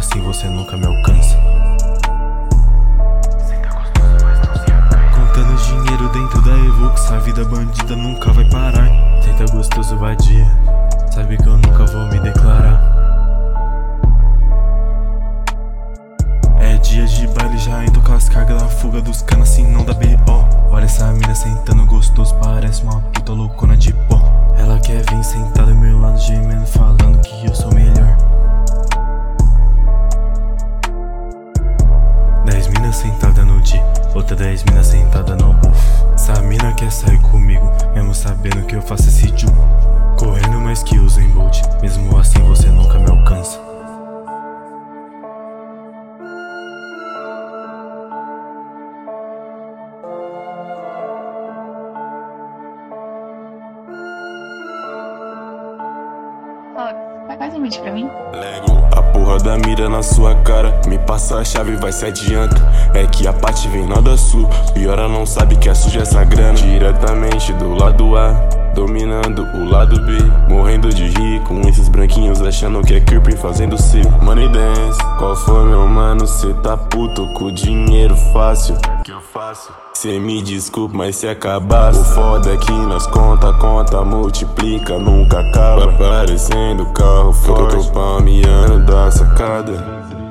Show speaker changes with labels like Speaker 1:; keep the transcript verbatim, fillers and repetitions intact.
Speaker 1: assim você nunca me alcança. Contando dinheiro dentro da Evux, a vida bandida nunca vai parar. Senta gostoso vadia, sabe que eu nunca vou me declarar. É dia de baile, já indo com as cargas na fuga dos canas, assim não dá B O. Olha essa mina sentando gostoso, parece uma puta loucona de pó. Ela quer vir sentada ao meu lado, gemendo, falando que eu sou melhor. Dez minas sentada no D, outra dez minas sentada no buff. Essa mina quer sair comigo, mesmo sabendo que eu faço esse ju. Correndo mais que uso em Bolt, mesmo assim você nunca me alcança.
Speaker 2: Faz um vídeo pra mim.
Speaker 3: Lego, a porra da mira na sua cara. Me passa a chave, vai se adianta. É que a parte vem lá da sul. Pior ela não sabe que é suja essa grana. Diretamente do lado A, dominando o lado B. Morrendo de rir com esses branquinhos achando que é creepy fazendo C. Money dance, qual foi meu mano? Cê tá puto com dinheiro fácil. Que eu faço? Cê me desculpa, mas se acabasse. O foda é que nós conta, conta, multiplica, nunca acaba. Vai parecendo carro forte, eu tô palmeando da sacada.